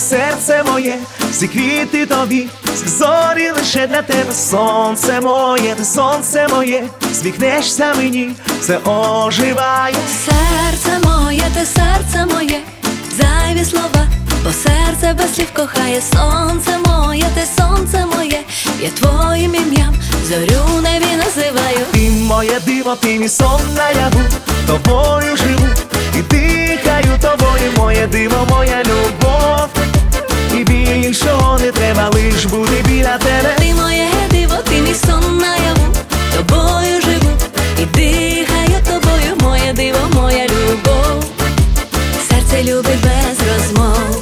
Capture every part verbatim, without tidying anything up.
серце моє, всі квіти тобі, всі зорі лише для тебе. Сонце моє, ти сонце моє, сміхнешся мені, все оживає. Серце моє, ти серце моє, зайві слова, бо серце без слів кохає. Сонце моє, ти сонце моє, я твоїм ім'ям зорю небі називаю. Ти моє диво, ти мій сон наяву, тобою живу і дихаю тобою. Моє диво, моя любов, і більшого не треба, лиш бути біля тебе. Ти моє диво, ти мій сон наяву, тобою живу і дихаю тобою. Моє диво, моя любов, серце любить без розмов.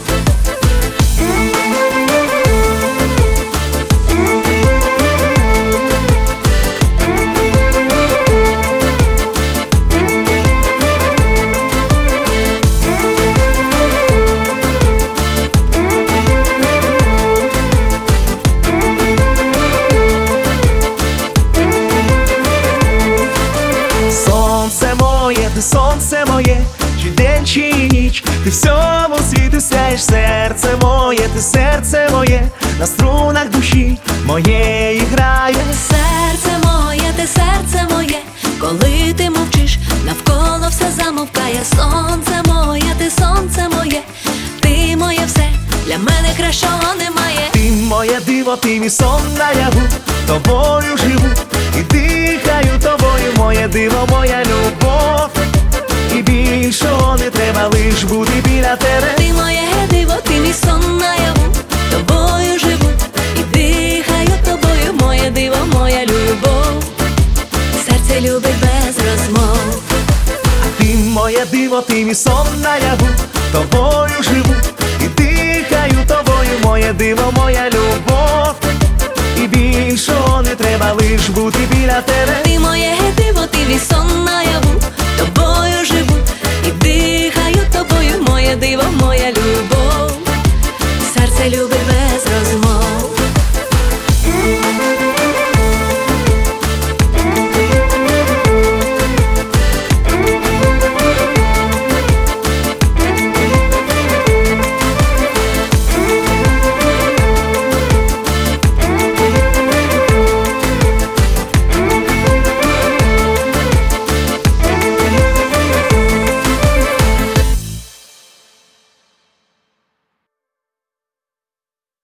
Ти сонце моє, чи день, чи ніч, ти всьому світу сяєш. Серце моє, ти серце моє, на струнах душі моєї грає. Серце моє, ти серце моє, коли ти мовчиш, навколо все замовкає. Сонце моє, ти сонце моє, ти моє все, для мене кращого немає. Ти моє диво, ти мій сон наяву, тобою живу і дихаю тобою. Моє диво, моя любов, і більшого не треба, лиш бути біля тебе. Ти моє диво, ти мій сон наяву, тобою живу і дихаю тобою. Моє диво, моя любов, серце любить без розмов. А ти моє диво, ти мій сон наяву, тобою живу і дихаю тобою. Моє диво, моя любов, і більшого не треба, лиш бути біля тебе. Ти моє диво, ти мій сон наяву,